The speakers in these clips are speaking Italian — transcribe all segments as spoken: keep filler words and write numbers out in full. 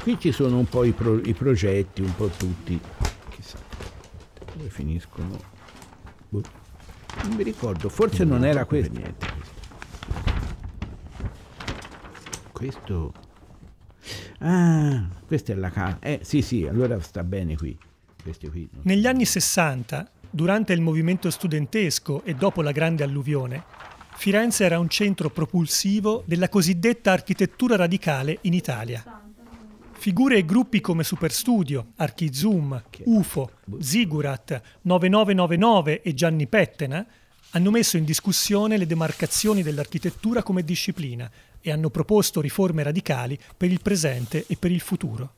Qui ci sono un po' i, pro, i progetti, un po' tutti. Chissà dove finiscono. Boh. Non mi ricordo, forse non, non era questo. Niente. Questo. Ah, questa è la casa. Eh sì, sì, allora sta bene qui. Questi qui. Negli anni sessanta, durante il movimento studentesco e dopo la grande alluvione, Firenze era un centro propulsivo della cosiddetta architettura radicale in Italia. Figure e gruppi come Superstudio, Archizoom, U F O, Zigurat, novantanove novantanove e Gianni Pettena hanno messo in discussione le demarcazioni dell'architettura come disciplina e hanno proposto riforme radicali per il presente e per il futuro.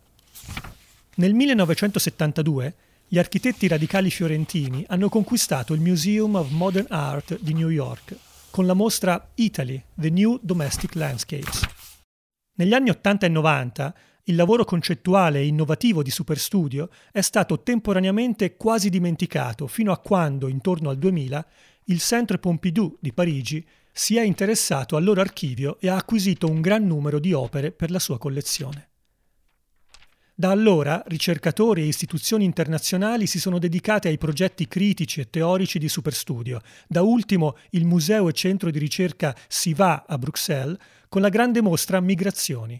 Nel millenovecentosettantadue gli architetti radicali fiorentini hanno conquistato il Museum of Modern Art di New York con la mostra Italy, The New Domestic Landscapes. Negli anni ottanta e novanta il lavoro concettuale e innovativo di Superstudio è stato temporaneamente quasi dimenticato fino a quando, intorno al duemila, il Centre Pompidou di Parigi si è interessato al loro archivio e ha acquisito un gran numero di opere per la sua collezione. Da allora ricercatori e istituzioni internazionali si sono dedicati ai progetti critici e teorici di Superstudio, da ultimo il Museo e Centro di Ricerca SIVA a Bruxelles con la grande mostra Migrazioni.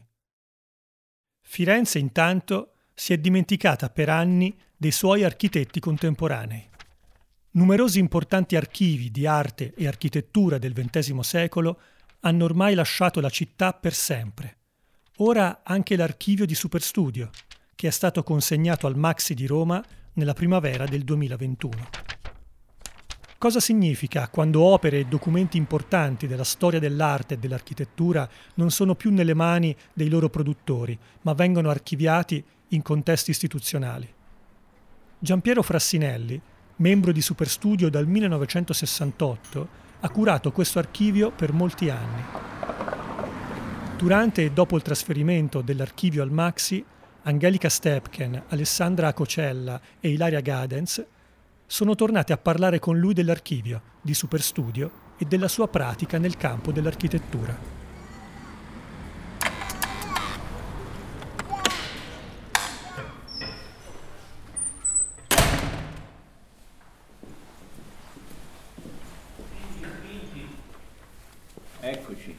Firenze intanto si è dimenticata per anni dei suoi architetti contemporanei. Numerosi importanti archivi di arte e architettura del ventesimo secolo hanno ormai lasciato la città per sempre. Ora anche l'archivio di Superstudio, che è stato consegnato al Maxi di Roma nella primavera del duemilaventuno. Cosa significa quando opere e documenti importanti della storia dell'arte e dell'architettura non sono più nelle mani dei loro produttori, ma vengono archiviati in contesti istituzionali? Giampiero Frassinelli, membro di Superstudio dal millenovecentosessantotto, ha curato questo archivio per molti anni. Durante e dopo il trasferimento dell'archivio al Maxi, Angelica Stepken, Alessandra Acocella e Ilaria Gadens sono tornate a parlare con lui dell'archivio, di Superstudio e della sua pratica nel campo dell'architettura. Eccoci.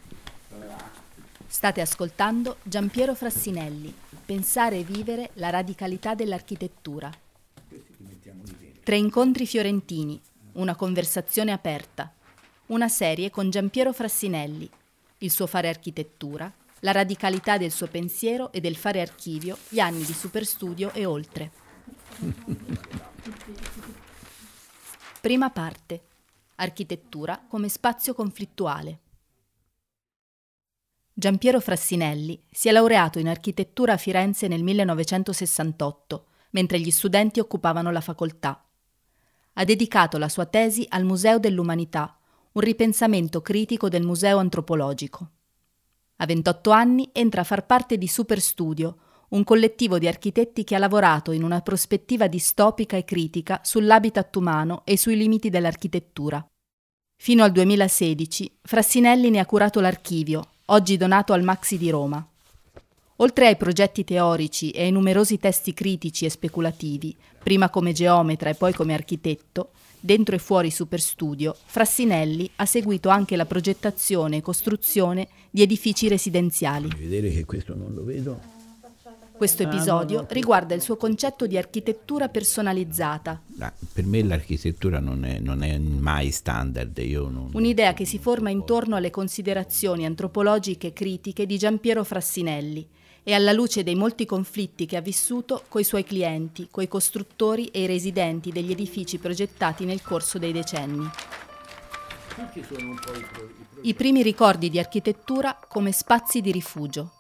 State ascoltando Giampiero Frassinelli, Pensare e vivere la radicalità dell'architettura. Tre incontri fiorentini, una conversazione aperta, una serie con Giampiero Frassinelli, il suo fare architettura, la radicalità del suo pensiero e del fare archivio, gli anni di Superstudio e oltre. Prima parte. Architettura come spazio conflittuale. Giampiero Frassinelli si è laureato in architettura a Firenze nel millenovecentosessantotto, mentre gli studenti occupavano la facoltà. Ha dedicato la sua tesi al Museo dell'Umanità, un ripensamento critico del museo antropologico. A ventotto anni entra a far parte di Superstudio, un collettivo di architetti che ha lavorato in una prospettiva distopica e critica sull'habitat umano e sui limiti dell'architettura. Fino al duemilasedici Frassinelli ne ha curato l'archivio, oggi donato al Maxi di Roma. Oltre ai progetti teorici e ai numerosi testi critici e speculativi, prima come geometra e poi come architetto, dentro e fuori Superstudio, Frassinelli ha seguito anche la progettazione e costruzione di edifici residenziali. Vedere che questo non lo vedo. Questo episodio ah, no, no. riguarda il suo concetto di architettura personalizzata. Ah, per me l'architettura non è, non è mai standard. Io non, Un'idea che si forma intorno alle considerazioni antropologiche critiche di Giampiero Frassinelli e alla luce dei molti conflitti che ha vissuto coi suoi clienti, coi costruttori e i residenti degli edifici progettati nel corso dei decenni. Ci sono un po' i, pro, i, I primi ricordi di architettura come spazi di rifugio.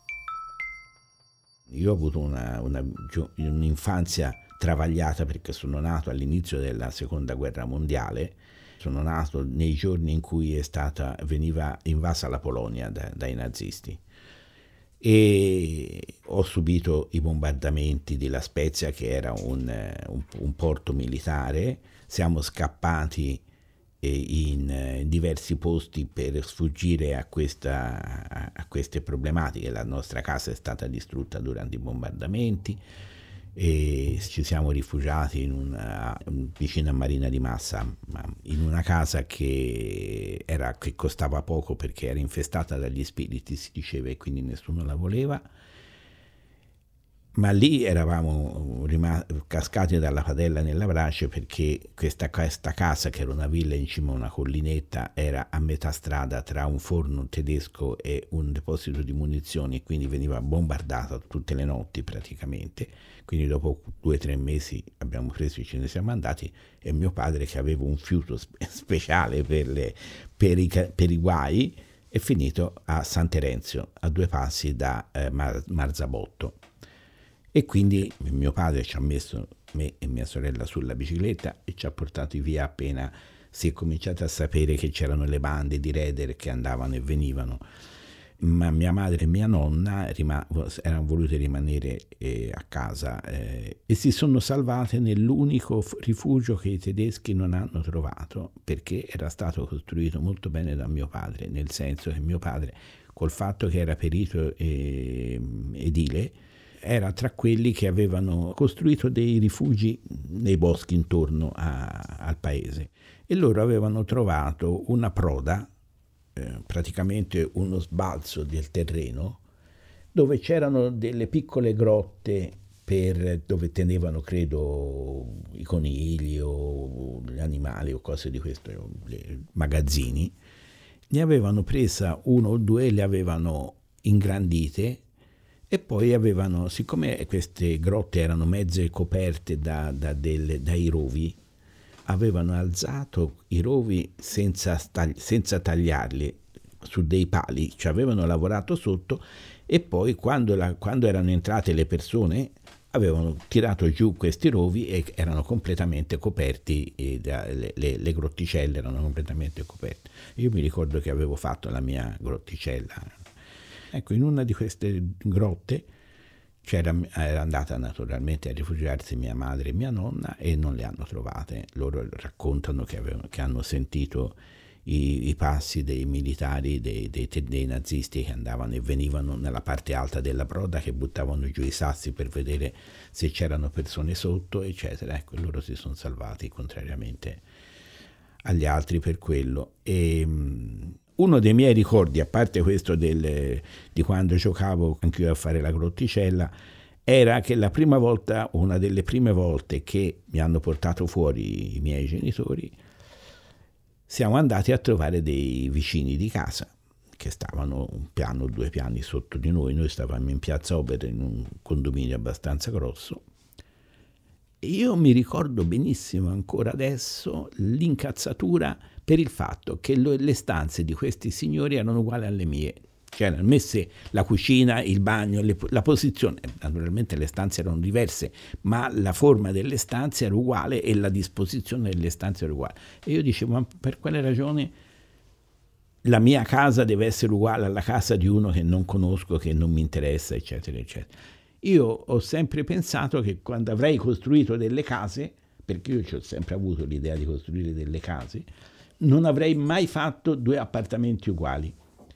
Io ho avuto una, una, un'infanzia travagliata perché sono nato all'inizio della seconda guerra mondiale. Sono nato nei giorni in cui è stata, veniva invasa la Polonia da, dai nazisti e ho subito i bombardamenti di La Spezia, che era un, un, un porto militare. Siamo scappati in diversi posti per sfuggire a, questa, a queste problematiche. La nostra casa è stata distrutta durante i bombardamenti e ci siamo rifugiati in una, vicino a Marina di Massa, in una casa che, era, che costava poco perché era infestata dagli spiriti, si diceva, e quindi nessuno la voleva. Ma lì eravamo rimasti, cascati dalla padella nella brace, perché questa, questa casa, che era una villa in cima a una collinetta, era a metà strada tra un forno tedesco e un deposito di munizioni, e quindi veniva bombardata tutte le notti praticamente. Quindi dopo due o tre mesi abbiamo preso e ce ne siamo andati, e mio padre, che aveva un fiuto spe- speciale per, le, per, i, per i guai, è finito a San Terenzio, a due passi da eh, Mar- Marzabotto. E quindi mio padre ci ha messo me e mia sorella sulla bicicletta e ci ha portati via appena si è cominciato a sapere che c'erano le bande di raider che andavano e venivano. Ma mia madre e mia nonna rima- erano volute rimanere eh, a casa eh, e si sono salvate nell'unico f- rifugio che i tedeschi non hanno trovato, perché era stato costruito molto bene da mio padre, nel senso che mio padre, col fatto che era perito eh, edile, era tra quelli che avevano costruito dei rifugi nei boschi intorno a, al paese, e loro avevano trovato una proda, eh, praticamente uno sbalzo del terreno, dove c'erano delle piccole grotte per, dove tenevano, credo, i conigli o gli animali o cose di questo, magazzini. Ne avevano presa uno o due, le avevano ingrandite. E poi avevano, siccome queste grotte erano mezze coperte da, da delle, dai rovi, avevano alzato i rovi senza, stagli, senza tagliarli su dei pali, ci avevano lavorato sotto, e poi quando, la, quando erano entrate le persone avevano tirato giù questi rovi e erano completamente coperti, e da, le, le, le grotticelle erano completamente coperte. Io mi ricordo che avevo fatto la mia grotticella. Ecco, in una di queste grotte c'era, era andata naturalmente a rifugiarsi mia madre e mia nonna, e non le hanno trovate. Loro raccontano che, avevano, che hanno sentito i, i passi dei militari, dei, dei, dei nazisti che andavano e venivano nella parte alta della proda, che buttavano giù i sassi per vedere se c'erano persone sotto, eccetera. Ecco, loro si sono salvati, contrariamente agli altri, per quello. E uno dei miei ricordi, a parte questo del, di quando giocavo anch'io a fare la grotticella, era che la prima volta, una delle prime volte che mi hanno portato fuori i miei genitori, siamo andati a trovare dei vicini di casa che stavano un piano o due piani sotto di noi. Noi stavamo in Piazza Opera, in un condominio abbastanza grosso. E io mi ricordo benissimo ancora adesso l'incazzatura per il fatto che le stanze di questi signori erano uguali alle mie. C'erano messe la cucina, il bagno, le, la posizione. Naturalmente le stanze erano diverse, ma la forma delle stanze era uguale e la disposizione delle stanze era uguale. E io dicevo, ma per quale ragione la mia casa deve essere uguale alla casa di uno che non conosco, che non mi interessa, eccetera, eccetera. Io ho sempre pensato che quando avrei costruito delle case, perché io ci ho sempre avuto l'idea di costruire delle case, non avrei mai fatto due appartamenti uguali.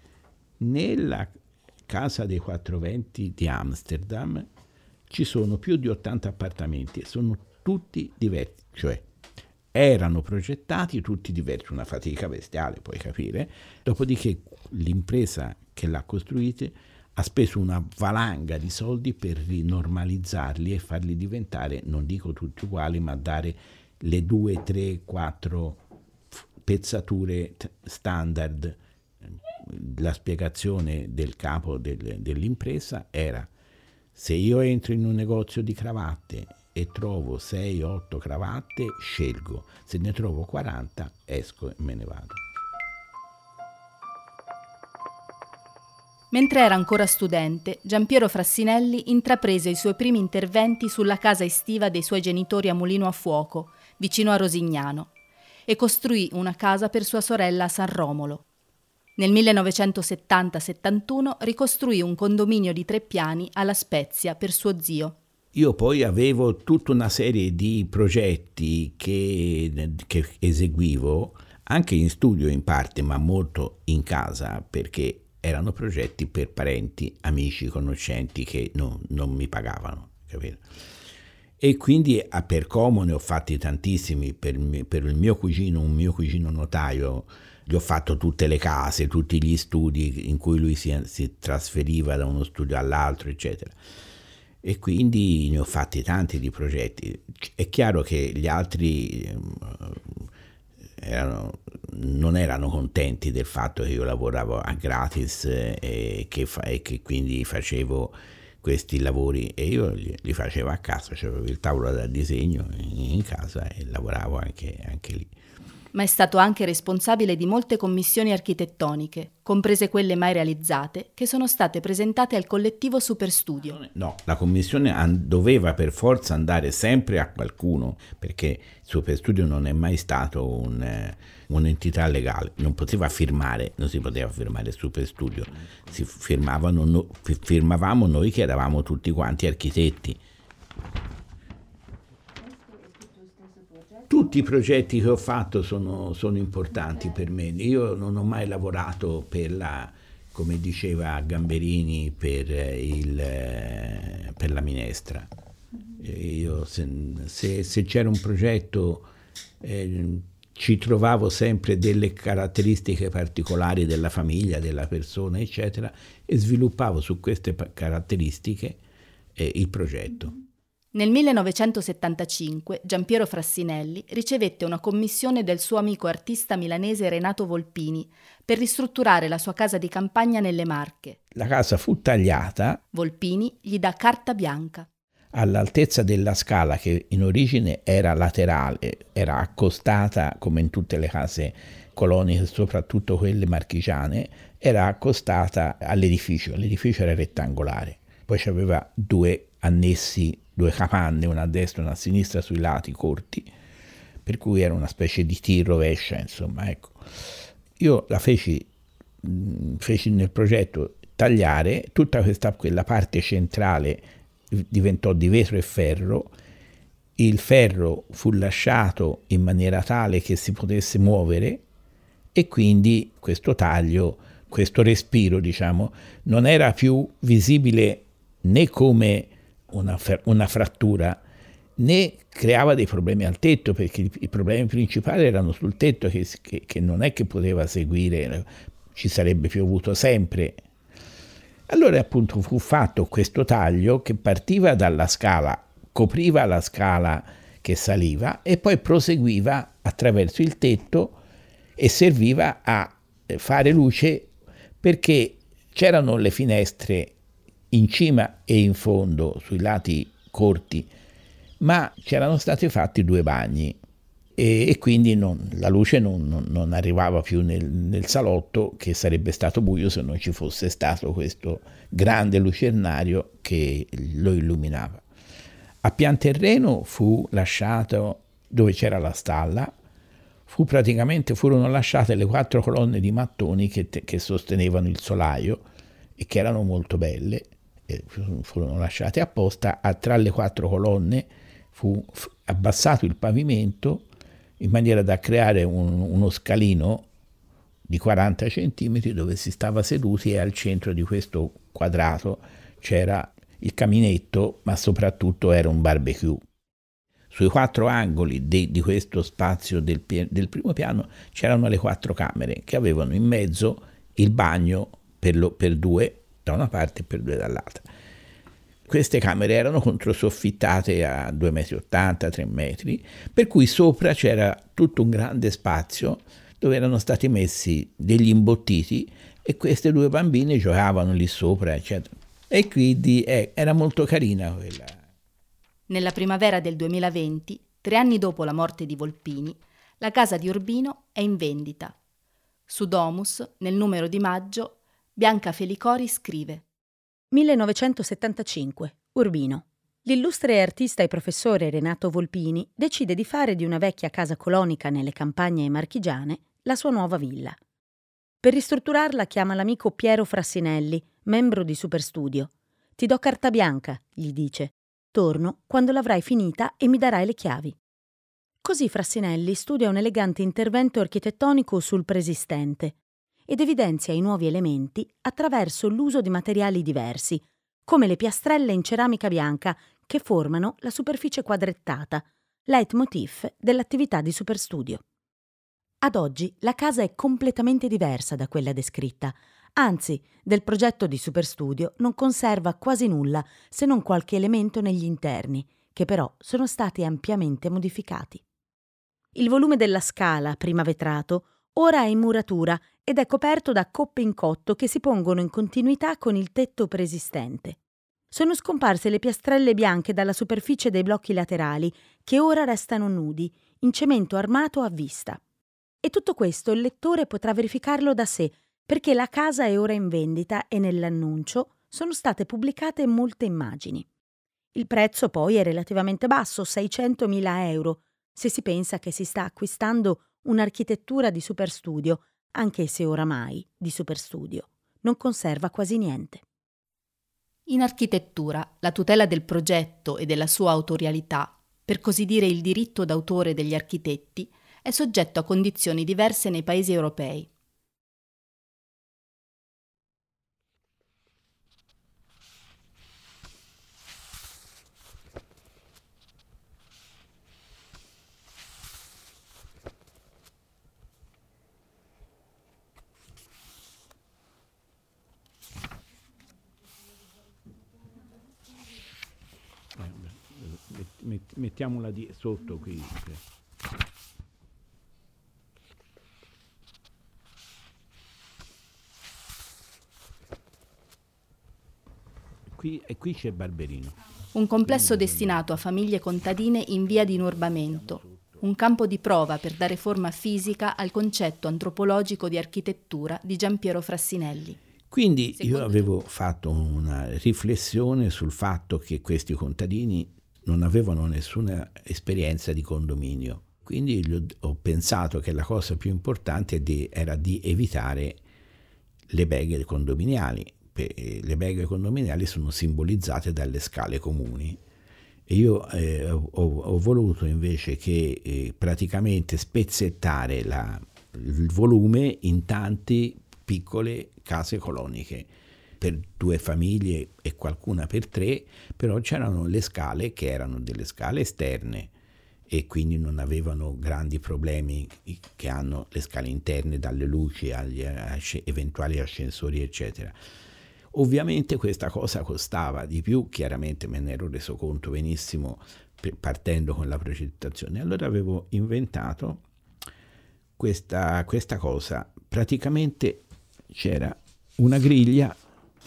Nella casa dei quattro venti di Amsterdam ci sono più di ottanta appartamenti e sono tutti diversi, cioè erano progettati tutti diversi, una fatica bestiale, puoi capire. Dopodiché l'impresa che l'ha costruita ha speso una valanga di soldi per rinormalizzarli e farli diventare, non dico tutti uguali, ma dare le due, tre, quattro pezzature standard. La spiegazione del capo del, dell'impresa era: se io entro in un negozio di cravatte e trovo sei otto cravatte, scelgo, se ne trovo quaranta esco e me ne vado. Mentre era ancora studente, Giampiero Frassinelli intraprese i suoi primi interventi sulla casa estiva dei suoi genitori a Mulino a Fuoco, vicino a Rosignano, e costruì una casa per sua sorella a San Romolo. Nel millenovecentosettanta settantuno ricostruì un condominio di tre piani alla Spezia per suo zio. Io poi avevo tutta una serie di progetti che, che eseguivo anche in studio in parte, ma molto in casa, perché erano progetti per parenti, amici, conoscenti che non, non mi pagavano, capito? E quindi a per Como ne ho fatti tantissimi, per, per il mio cugino, un mio cugino notaio, gli ho fatto tutte le case, tutti gli studi in cui lui si, si trasferiva da uno studio all'altro, eccetera. E quindi ne ho fatti tanti di progetti. È chiaro che gli altri erano, non erano contenti del fatto che io lavoravo a gratis e che, fa, e che quindi facevo questi lavori, e io li, li facevo a casa, c'avevo il tavolo da disegno in, in casa e lavoravo anche, anche lì. Ma è stato anche responsabile di molte commissioni architettoniche, comprese quelle mai realizzate, che sono state presentate al collettivo Superstudio. No, la commissione an- doveva per forza andare sempre a qualcuno, perché Superstudio non è mai stato un, eh, un'entità legale, non poteva firmare, non si poteva firmare Superstudio, si firmavano no, firmavamo noi che eravamo tutti quanti architetti. Tutti i progetti che ho fatto sono, sono importanti per me. Io non ho mai lavorato per la, come diceva Gamberini, per, il, per la minestra. Io, se, se, se c'era un progetto eh, ci trovavo sempre delle caratteristiche particolari della famiglia, della persona, eccetera, e sviluppavo su queste caratteristiche eh, il progetto. Nel millenovecentosettantacinque Giampiero Frassinelli ricevette una commissione del suo amico artista milanese Renato Volpini per ristrutturare la sua casa di campagna nelle Marche. La casa fu tagliata. Volpini gli dà carta bianca. All'altezza della scala, che in origine era laterale, era accostata come in tutte le case coloniche, soprattutto quelle marchigiane, era accostata all'edificio. L'edificio era rettangolare. Poi c'aveva due annessi, due capanne, una a destra e una a sinistra sui lati corti, per cui era una specie di T rovescia, insomma, ecco. Io la feci, feci nel progetto tagliare tutta questa, quella parte centrale diventò di vetro e ferro, il ferro fu lasciato in maniera tale che si potesse muovere e quindi questo taglio, questo respiro, diciamo, non era più visibile né come una, una frattura, né creava dei problemi al tetto, perché i, i problemi principali erano sul tetto, che, che, che non è che poteva seguire, ci sarebbe piovuto sempre. Allora appunto fu fatto questo taglio che partiva dalla scala, copriva la scala che saliva e poi proseguiva attraverso il tetto e serviva a fare luce, perché c'erano le finestre in cima e in fondo sui lati corti, ma c'erano stati fatti due bagni e, e quindi non, la luce non, non, non arrivava più nel, nel salotto, che sarebbe stato buio se non ci fosse stato questo grande lucernario che lo illuminava. A pian terreno fu lasciato, dove c'era la stalla, fu praticamente, furono lasciate le quattro colonne di mattoni che, che sostenevano il solaio e che erano molto belle, e furono lasciate apposta. A, tra le quattro colonne fu abbassato il pavimento in maniera da creare un, uno scalino di quaranta centimetri dove si stava seduti, e al centro di questo quadrato c'era il caminetto, ma soprattutto era un barbecue. Sui quattro angoli de, di questo spazio del, del primo piano c'erano le quattro camere che avevano in mezzo il bagno per, lo, per due da una parte e per due dall'altra. Queste camere erano controsoffittate a due virgola ottanta metri, tre metri, per cui sopra c'era tutto un grande spazio dove erano stati messi degli imbottiti e queste due bambine giocavano lì sopra, eccetera. E quindi eh, era molto carina quella. Nella primavera del duemilaventi, tre anni dopo la morte di Volpini, la casa di Urbino è in vendita. Su Domus, nel numero di maggio, Bianca Felicori scrive: millenovecentosettantacinque, Urbino. L'illustre artista e professore Renato Volpini decide di fare di una vecchia casa colonica nelle campagne marchigiane la sua nuova villa. Per ristrutturarla chiama l'amico Piero Frassinelli, membro di Superstudio. «Ti do carta bianca», gli dice. «Torno quando l'avrai finita e mi darai le chiavi». Così Frassinelli studia un elegante intervento architettonico sul preesistente ed evidenzia i nuovi elementi attraverso l'uso di materiali diversi, come le piastrelle in ceramica bianca che formano la superficie quadrettata, leitmotiv dell'attività di Superstudio. Ad oggi la casa è completamente diversa da quella descritta, anzi, del progetto di Superstudio non conserva quasi nulla se non qualche elemento negli interni, che però sono stati ampiamente modificati. Il volume della scala, prima vetrato, ora è in muratura ed è coperto da coppe in cotto che si pongono in continuità con il tetto preesistente. Sono scomparse le piastrelle bianche dalla superficie dei blocchi laterali, che ora restano nudi, in cemento armato a vista. E tutto questo il lettore potrà verificarlo da sé, perché la casa è ora in vendita e nell'annuncio sono state pubblicate molte immagini. Il prezzo poi è relativamente basso, seicentomila euro, se si pensa che si sta acquistando un'architettura di Superstudio, anche se oramai di Superstudio non conserva quasi niente. In architettura, la tutela del progetto e della sua autorialità, per così dire il diritto d'autore degli architetti, è soggetto a condizioni diverse nei paesi europei. Mettiamola di sotto qui. Qui, e qui c'è Barberino. Un complesso destinato a famiglie contadine in via di inurbamento, un campo di prova per dare forma fisica al concetto antropologico di architettura di Giampiero Frassinelli. Quindi Secondo io avevo fatto una riflessione sul fatto che questi contadini non avevano nessuna esperienza di condominio. Quindi ho pensato che la cosa più importante era di evitare le beghe condominiali. Le beghe condominiali sono simbolizzate dalle scale comuni e io eh, ho, ho voluto invece che eh, praticamente spezzettare la, il volume in tante piccole case coloniche, per due famiglie e qualcuna per tre, però c'erano le scale che erano delle scale esterne e quindi non avevano grandi problemi che hanno le scale interne, dalle luci agli asc- eventuali ascensori eccetera. Ovviamente questa cosa costava di più, chiaramente me ne ero reso conto benissimo partendo con la progettazione. Allora avevo inventato questa, questa cosa, praticamente c'era una griglia,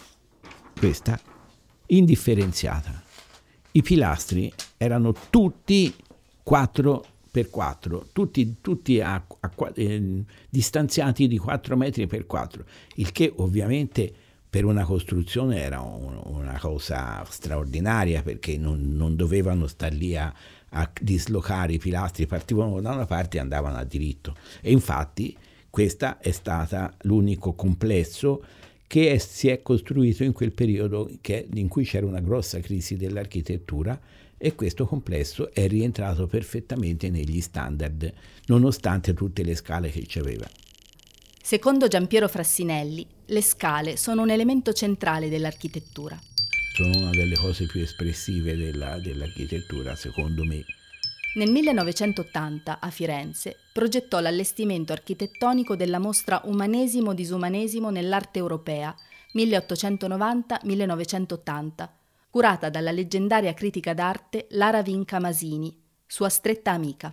questa, indifferenziata. I pilastri erano tutti quattro per quattro, tutti, tutti a, a, eh, distanziati di quattro metri per quattro, il che ovviamente per una costruzione era un, una cosa straordinaria, perché non, non dovevano star lì a, a dislocare i pilastri, partivano da una parte e andavano a diritto. E infatti questa è stata l'unico complesso che è, si è costruito in quel periodo che, in cui c'era una grossa crisi dell'architettura, e questo complesso è rientrato perfettamente negli standard, nonostante tutte le scale che c'aveva. Secondo Giampiero Frassinelli, le scale sono un elemento centrale dell'architettura. Sono una delle cose più espressive della, dell'architettura, secondo me. Nel millenovecentottanta, a Firenze, progettò l'allestimento architettonico della mostra Umanesimo-Disumanesimo nell'arte europea, milleottocentonovanta millenovecentottanta, curata dalla leggendaria critica d'arte Lara Vinca Masini, sua stretta amica.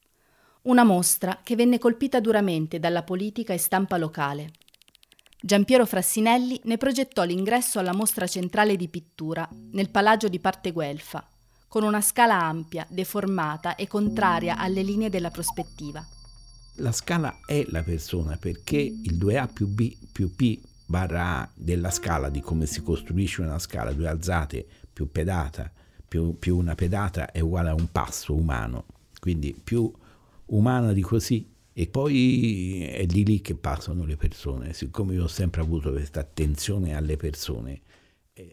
Una mostra che venne colpita duramente dalla politica e stampa locale. Giampiero Frassinelli ne progettò l'ingresso alla mostra centrale di pittura nel Palagio di Parte Guelfa, con una scala ampia, deformata e contraria alle linee della prospettiva. La scala è la persona, perché il due A più B più P barra A della scala, di come si costruisce una scala, due alzate più pedata, più, più una pedata è uguale a un passo umano, quindi più umana di così, e poi è di lì che passano le persone. Siccome io ho sempre avuto questa attenzione alle persone, eh,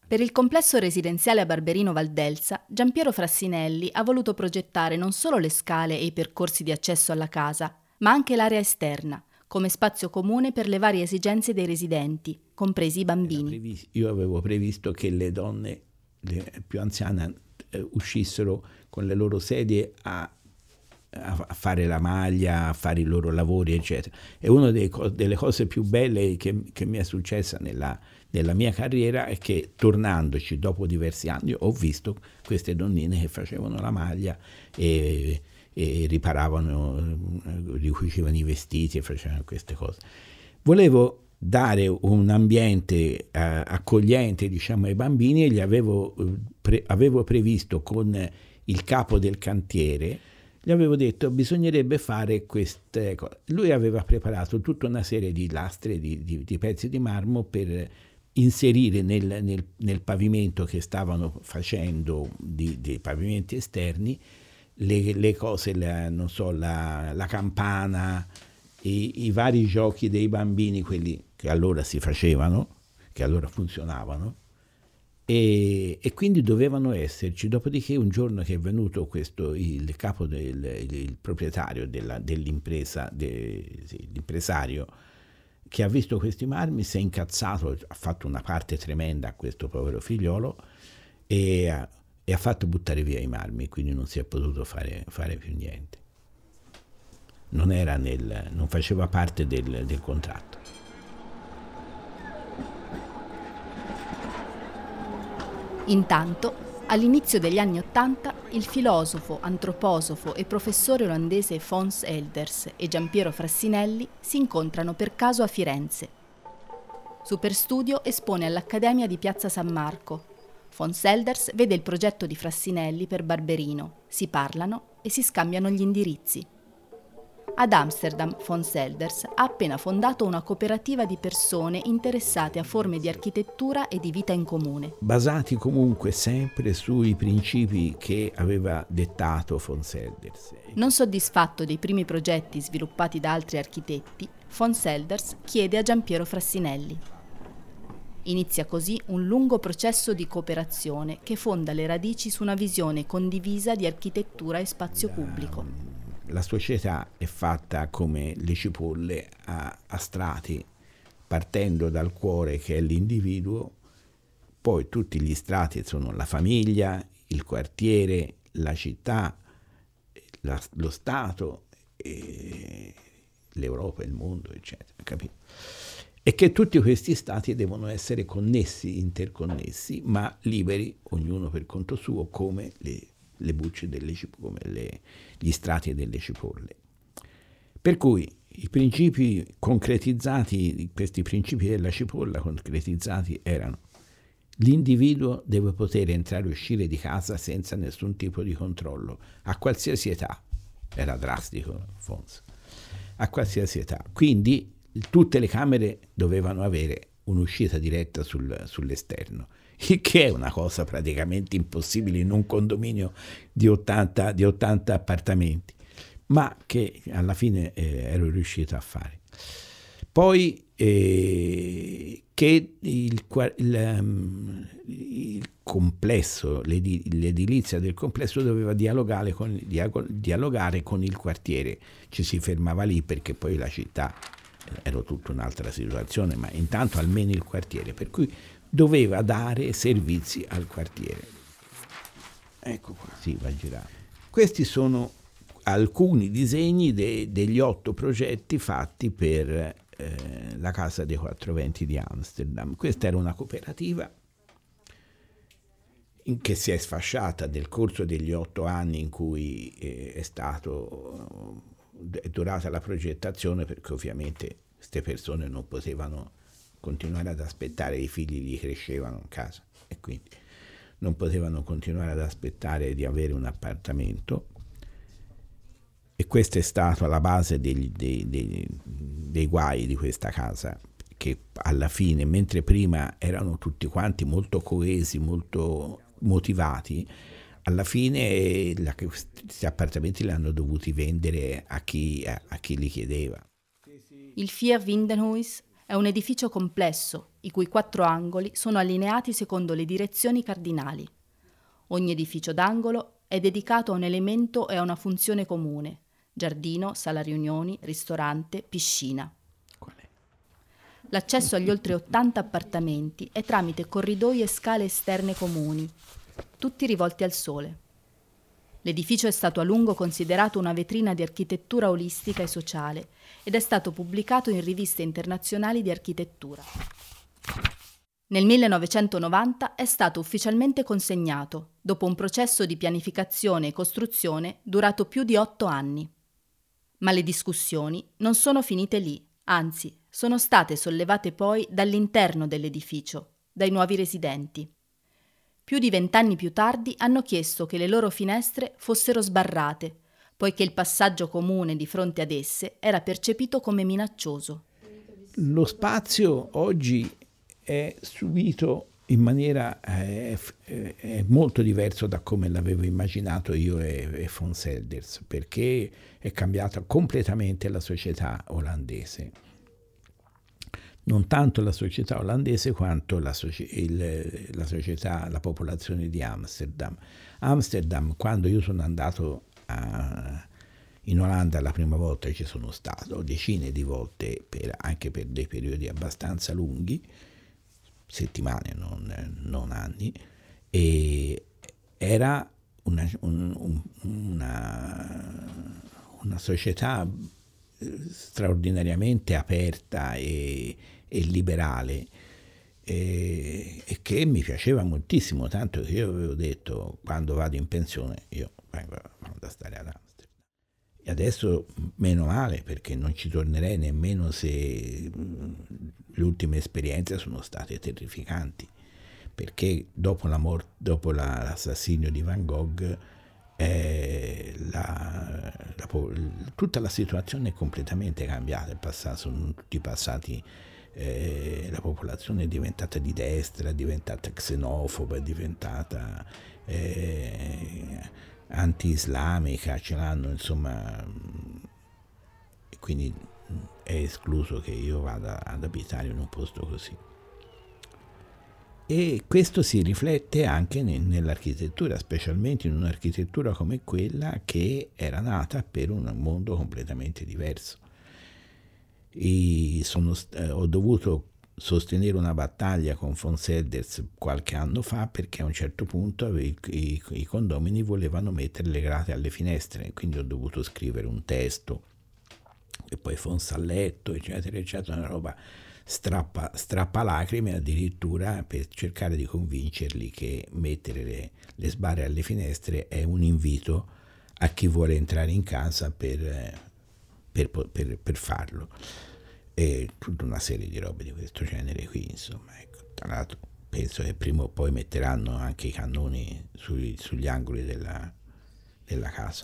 Per il complesso residenziale a Barberino Valdelsa, Giampiero Frassinelli ha voluto progettare non solo le scale e i percorsi di accesso alla casa, ma anche l'area esterna, come spazio comune per le varie esigenze dei residenti, compresi i bambini. Io avevo previsto che le donne le più anziane eh, uscissero con le loro sedie a, a fare la maglia, a fare i loro lavori, eccetera. E una delle, co- delle cose più belle che, che mi è successa nella, nella mia carriera è che, tornandoci dopo diversi anni, ho visto queste donnine che facevano la maglia e, e riparavano, ricucivano i vestiti e facevano queste cose. Volevo dare un ambiente eh, accogliente, diciamo, ai bambini, e gli avevo, pre- avevo previsto con il capo del cantiere, gli avevo detto bisognerebbe fare queste cose. Lui aveva preparato tutta una serie di lastre, di, di, di pezzi di marmo per inserire nel, nel, nel pavimento che stavano facendo, di, dei pavimenti esterni, le, le cose, la, non so, la, la campana, i, i vari giochi dei bambini, quelli che allora si facevano, che allora funzionavano, e, e quindi dovevano esserci. Dopodiché, un giorno che è venuto questo, il capo del il, il proprietario della, dell'impresa, de, sì, l'impresario, che ha visto questi marmi, si è incazzato, ha fatto una parte tremenda a questo povero figliolo e ha, e ha fatto buttare via i marmi, quindi non si è potuto fare, fare più niente. Non era nel, non faceva parte del, del contratto. Intanto, all'inizio degli anni Ottanta, il filosofo, antroposofo e professore olandese Fons Elders e Giampiero Frassinelli si incontrano per caso a Firenze. Superstudio espone all'Accademia di Piazza San Marco. Fons Elders vede il progetto di Frassinelli per Barberino, si parlano e si scambiano gli indirizzi. Ad Amsterdam, Fons Elders ha appena fondato una cooperativa di persone interessate a forme di architettura e di vita in comune. Basati comunque sempre sui principi che aveva dettato Fons Elders. Non soddisfatto dei primi progetti sviluppati da altri architetti, Fons Elders chiede a Giampiero Frassinelli. Inizia così un lungo processo di cooperazione che fonda le radici su una visione condivisa di architettura e spazio pubblico. La società è fatta come le cipolle a, a strati, partendo dal cuore che è l'individuo, poi tutti gli strati sono la famiglia, il quartiere, la città, la, lo Stato, e l'Europa, il mondo, eccetera, capito? E che tutti questi stati devono essere connessi, interconnessi, ma liberi, ognuno per conto suo, come le le bucce delle cipolle, come le, gli strati delle cipolle. Per cui i principi concretizzati, questi principi della cipolla concretizzati erano: l'individuo deve poter entrare e uscire di casa senza nessun tipo di controllo, a qualsiasi età. Era drastico, Fons. A qualsiasi età. Quindi tutte le camere dovevano avere un'uscita diretta sul, sull'esterno, il che è una cosa praticamente impossibile in un condominio di ottanta, di ottanta appartamenti, ma che alla fine eh, ero riuscito a fare. Poi eh, che il, il, um, il complesso, l'edilizia del complesso doveva dialogare con, dialogare con il quartiere. Ci si fermava lì perché poi la città era tutta un'altra situazione, ma intanto almeno il quartiere, per cui doveva dare servizi al quartiere. Ecco qua, sì, va a girare. Questi sono alcuni disegni de, degli otto progetti fatti per eh, la Casa dei Quattro Venti di Amsterdam. Questa era una cooperativa in che si è sfasciata nel corso degli otto anni in cui eh, è stato è durata la progettazione, perché ovviamente queste persone non potevano continuare ad aspettare, i figli gli crescevano in casa e quindi non potevano continuare ad aspettare di avere un appartamento, e questa è stata la base dei, dei, dei, dei guai di questa casa, che alla fine, mentre prima erano tutti quanti molto coesi, molto motivati, alla fine la, questi appartamenti li hanno dovuti vendere a chi, a, a chi li chiedeva. Il Vier Windenhuis È un edificio complesso, i cui quattro angoli sono allineati secondo le direzioni cardinali. Ogni edificio d'angolo è dedicato a un elemento e a una funzione comune: giardino, sala riunioni, ristorante, piscina. L'accesso agli oltre ottanta appartamenti è tramite corridoi e scale esterne comuni, tutti rivolti al sole. L'edificio è stato a lungo considerato una vetrina di architettura olistica e sociale ed è stato pubblicato in riviste internazionali di architettura. Nel millenovecentonovanta è stato ufficialmente consegnato, dopo un processo di pianificazione e costruzione durato più di otto anni. Ma le discussioni non sono finite lì, anzi, sono state sollevate poi dall'interno dell'edificio, dai nuovi residenti. Più di vent'anni più tardi hanno chiesto che le loro finestre fossero sbarrate, poiché il passaggio comune di fronte ad esse era percepito come minaccioso. Lo spazio oggi è subito in maniera eh, è molto diverso da come l'avevo immaginato io e, e von Selders, perché è cambiata completamente la società olandese. Non tanto la società olandese quanto la, soci- il, la società, la popolazione di Amsterdam. Amsterdam, quando io sono andato a, in Olanda la prima volta, ci sono stato decine di volte, per, anche per dei periodi abbastanza lunghi, settimane, non, non anni, e era una, un, una, una società straordinariamente aperta e, e liberale, e, e che mi piaceva moltissimo, tanto che io avevo detto: quando vado in pensione io vengo, vado a stare ad Amsterdam. E adesso meno male, perché non ci tornerei nemmeno se le ultime esperienze sono state terrificanti, perché dopo, la mort- dopo la, l'assassinio di Van Gogh Eh, la, la, tutta la situazione è completamente cambiata. È passato, sono tutti passati, eh, la popolazione è diventata di destra, è diventata xenofoba, è diventata eh, anti-islamica, ce l'hanno, insomma, e quindi è escluso che io vada ad abitare in un posto così. E questo si riflette anche nell'architettura, specialmente in un'architettura come quella che era nata per un mondo completamente diverso. E sono, eh, ho dovuto sostenere una battaglia con von Selders qualche anno fa, perché a un certo punto i, i, i condomini volevano mettere le grate alle finestre, quindi ho dovuto scrivere un testo e poi Fonsalletto, eccetera, eccetera, una roba strappa, strappa lacrime addirittura, per cercare di convincerli che mettere le, le sbarre alle finestre è un invito a chi vuole entrare in casa per, per, per, per farlo. E tutta una serie di robe di questo genere qui, insomma. Ecco. Tra l'altro penso che prima o poi metteranno anche i cannoni sui, sugli angoli della, della casa.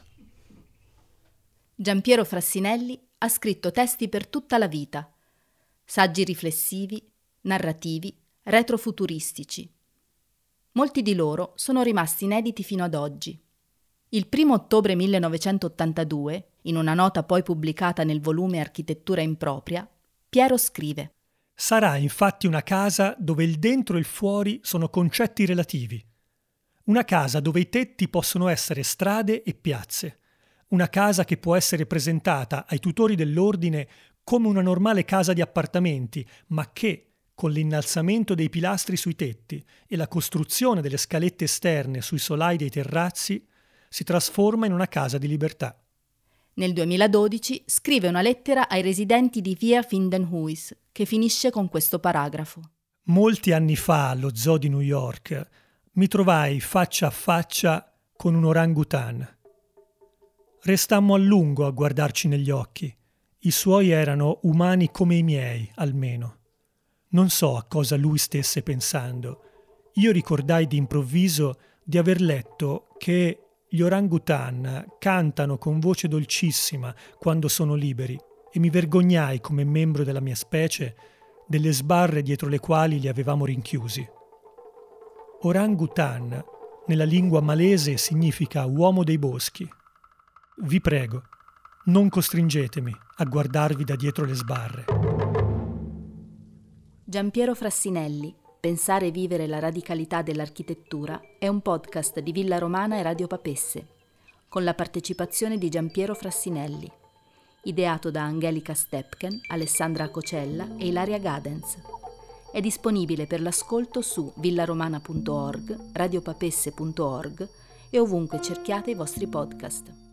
Giampiero Frassinelli ha scritto testi per tutta la vita, saggi riflessivi, narrativi, retrofuturistici. Molti di loro sono rimasti inediti fino ad oggi. Il primo ottobre millenovecentottantadue, in una nota poi pubblicata nel volume Architettura impropria, Piero scrive: sarà infatti una casa dove il dentro e il fuori sono concetti relativi. Una casa dove i tetti possono essere strade e piazze. Una casa che può essere presentata ai tutori dell'ordine come una normale casa di appartamenti, ma che, con l'innalzamento dei pilastri sui tetti e la costruzione delle scalette esterne sui solai dei terrazzi, si trasforma in una casa di libertà. Nel duemiladodici scrive una lettera ai residenti di Via Vindenhuis, che finisce con questo paragrafo. Molti anni fa, allo zoo di New York, mi trovai faccia a faccia con un orangutan. Restammo a lungo a guardarci negli occhi. I suoi erano umani come i miei, almeno. Non so a cosa lui stesse pensando. Io ricordai d'improvviso di aver letto che gli orangutan cantano con voce dolcissima quando sono liberi e mi vergognai come membro della mia specie delle sbarre dietro le quali li avevamo rinchiusi. Orangutan nella lingua malese significa uomo dei boschi. Vi prego, non costringetemi a guardarvi da dietro le sbarre. Giampiero Frassinelli, Pensare e vivere la radicalità dell'architettura è un podcast di Villa Romana e Radio Papesse, con la partecipazione di Giampiero Frassinelli, ideato da Angelica Stepken, Alessandra Cocella e Ilaria Gadens. È disponibile per l'ascolto su villaromana punto org, radiopapesse punto org e ovunque cerchiate i vostri podcast.